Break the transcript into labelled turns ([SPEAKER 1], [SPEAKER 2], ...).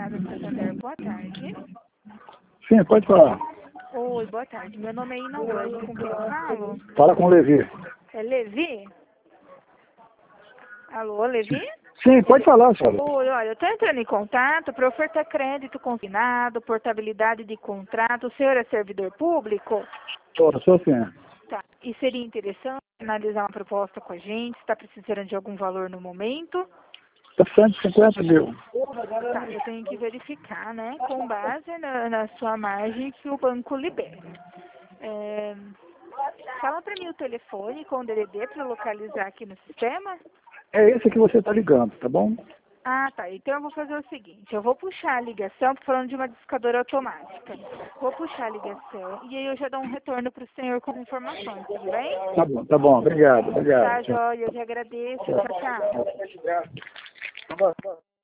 [SPEAKER 1] Casa Santander, boa tarde.
[SPEAKER 2] Sim, pode falar.
[SPEAKER 1] Oi, boa tarde. Meu nome é Ina Wang, com quem eu falo?
[SPEAKER 2] Fala com o Levi.
[SPEAKER 1] É Levi? Alô, Levi?
[SPEAKER 2] Sim, pode falar, senhora.
[SPEAKER 1] Oi, olha, eu estou entrando em contato para ofertar crédito consignado, portabilidade de contrato. O senhor é servidor público?
[SPEAKER 2] Sou sim.
[SPEAKER 1] Tá. E seria interessante analisar uma proposta com a gente? Está precisando de algum valor no momento?
[SPEAKER 2] Está precisando de 50 mil.
[SPEAKER 1] Tá, eu tenho que verificar, né, com base na sua margem que o banco libera. Fala para mim o telefone com o DDD para localizar aqui no sistema.
[SPEAKER 2] É esse que você está ligando, tá bom?
[SPEAKER 1] Ah, tá. Então eu vou fazer o seguinte, eu vou puxar a ligação, falando de uma discadora automática. Vou puxar a ligação e aí eu já dou um retorno para o senhor com as informações, tudo bem?
[SPEAKER 2] Tá bom, obrigado.
[SPEAKER 1] Tá,
[SPEAKER 2] Tchau.
[SPEAKER 1] joia, eu te agradeço. Tchau, tchau.
[SPEAKER 2] Tá bom.